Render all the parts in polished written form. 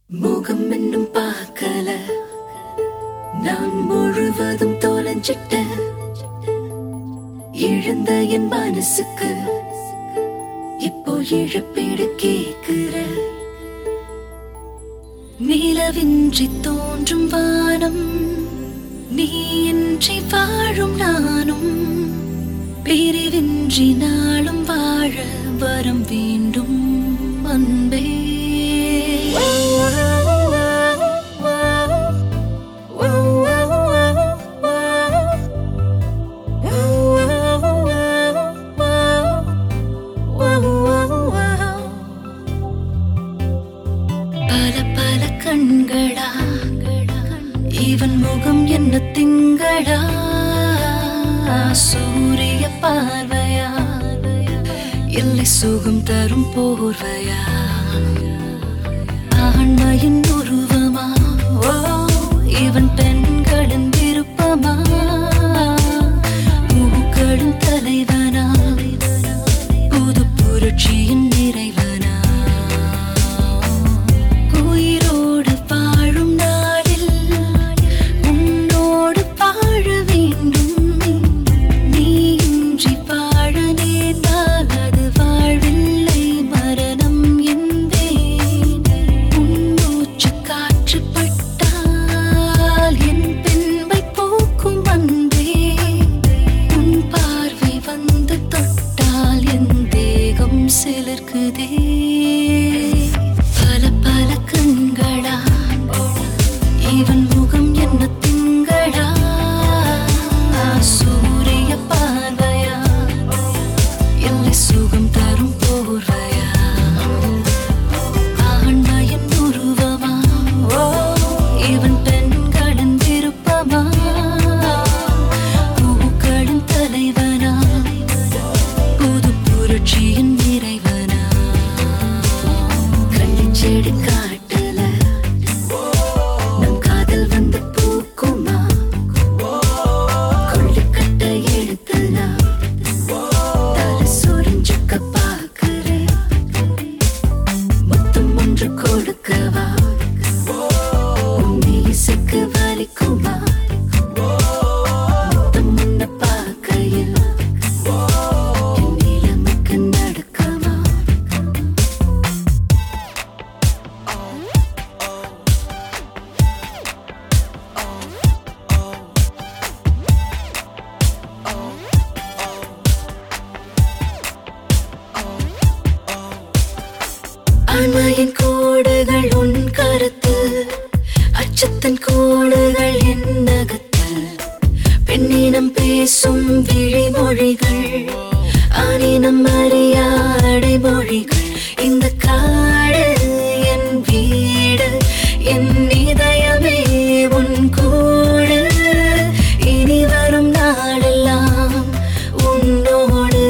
முகம் இன்னும் பார்க்கல, நான் முழுவதும் தோலஞ்சிட்ட. இழந்த என் மனசுக்கு இப்போ இழப்பீடு கேக்குற. நிலவின்றி தோன்றும் வானம், நீயின்றி வாழும் நானும். பிரிவின்றி நாளும் வாழ வரம் வேண்டும் அன்பே. பல பல கண்களா, இவன் முகம் என்ன திங்களா? சூரிய பார்வையா, இல்லை சுகம் தரும் போர்வையா? ஆண்மையின் உருவமா, ஓ இவன் பெண்களின் விருப்பமா? பூக்களின் தலைவனா, புது புரட்சியின் நிறைவனா? உயிரோடு வாழும் நாளில் உன்னோடு வாழ வேண்டும். நீ இன்றி வாழ நேர்ந்தால் அது வாழ்வில்லை, மரணம் என்பேன். உன் மூச்சு காற்று பட்டால் என் பெண்மை போக்கும் அன்பே. உன் பார்வை வந்து தொட்டால் என் தேகம் சிலிர்க்குதே. பல பல கண்களா, இவன் முகம் என்ன திங்களா? சூரிய பார்வையா, இல்லை சுகம் தரும் போர்வையா? ஆண்மையின் உருவமா, ஓ இவன் பெண்களின் விருப்பமா? பூக்களின் தலைவனா, புது புரட்சியின் நிறைவனா? கள்ளிச்செடி காட்டுல நம் காதல் வந்து பூக்குமா? கொள்ளிக்கட்ட எடுத்துனா தலை சொரிஞ்சுக்க பாக்குறேன். மொத்தம் ஒன்று கொடுக்கவா? உன் இசைக்கு வலிக்குமா? மொத்தம் முன்ன பார்க்கையில் என் நிலைமைக்கு நடக்கவா? ஆண்மையின் கோடுகள் உன் கருத்து, அச்சத்தின் கோடுகள் என் நகத்து. பெண்ணினம் பேசும் விழிமொழிகள், ஆணினம் அறியா அடைமொழிகள். இந்த காடு என் வீடு, என் இதயமே உன் கூடு. இனி வரும் நாளெல்லாம் உன்னோடு.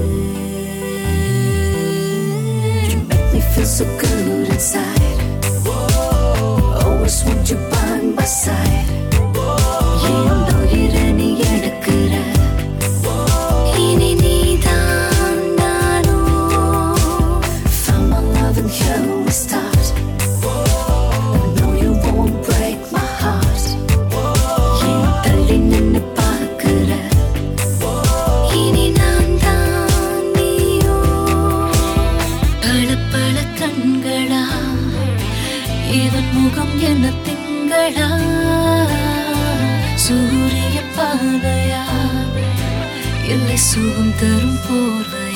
You make me feel so good inside. Always want you by my side. ஏன் உயிரை நீ எடுக்கிற? இனி நீதான் நானோ. Found my love and here we start. I know you won't break my heart. ஏன் தள்ளி நின்னு பார்க்கிற? இனி நான் தான் நீயோ. பல பல கண்களா, இவன் முகம் என்ன திங்களா? சூரிய பார்வையா, இல்லை சுகம் தரும் போர்வை?